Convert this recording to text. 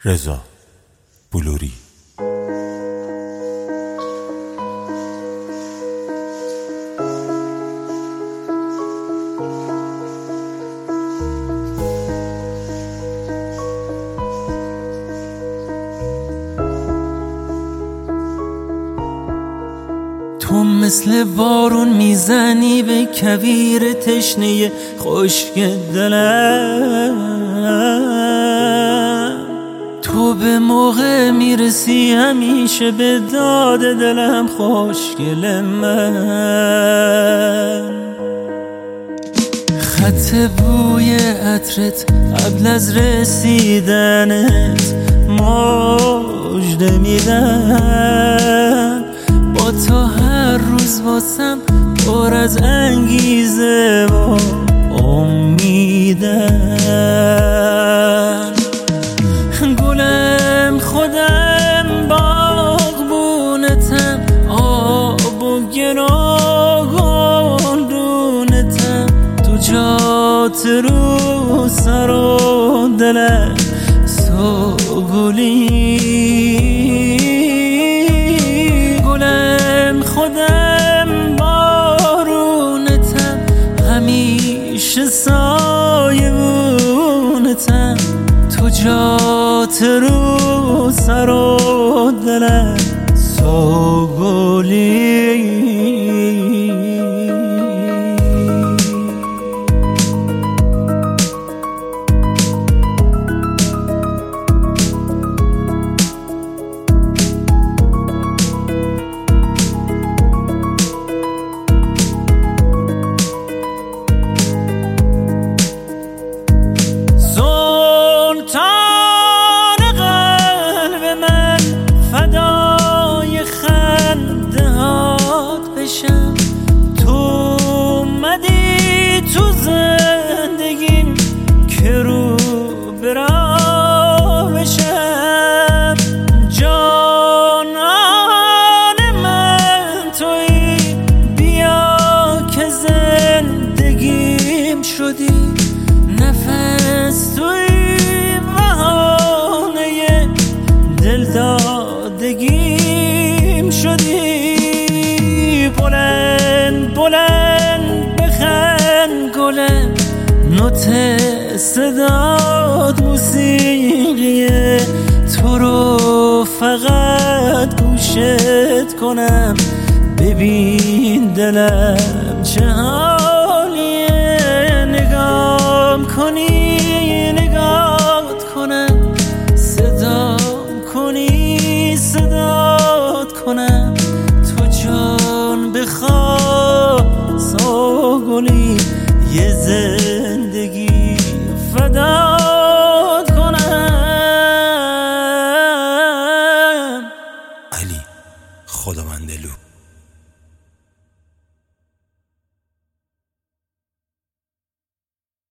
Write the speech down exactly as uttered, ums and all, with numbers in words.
رضا بلوری. تو مثل بارون میزنی به کویر تشنه خشک دلم، تو به موقع میرسی همیشه به داد دلم خوشگل من. خط بوی عطرت قبل از رسیدنت مژده میدم، با تو هر روز واسم پر از انگیزه و امیدم. گلم خودم باغبونتم، آب و گناگندونتم، تو جات رو سر و دلم سوگلی. خودم بارونتم، همیشه سایبونتم، تو جات رو سر و دلم سوگلی. تو اومدی تو زندگیم که رو برا بشم، جانان من توی بیا که زندگیم شدی، نفس توی بهانه دل دادگیم شدی. بلند بلند بخند گلم، نوت صدات موسیقیه، تو رو فقط گوشت کنم، ببین دلم چه حالیه. نگام کنی نگات کنم، صدام کنی صدات کنم، تو جان بخواه سوگلی یه زندگی فدات کنم. علی خداوندلو.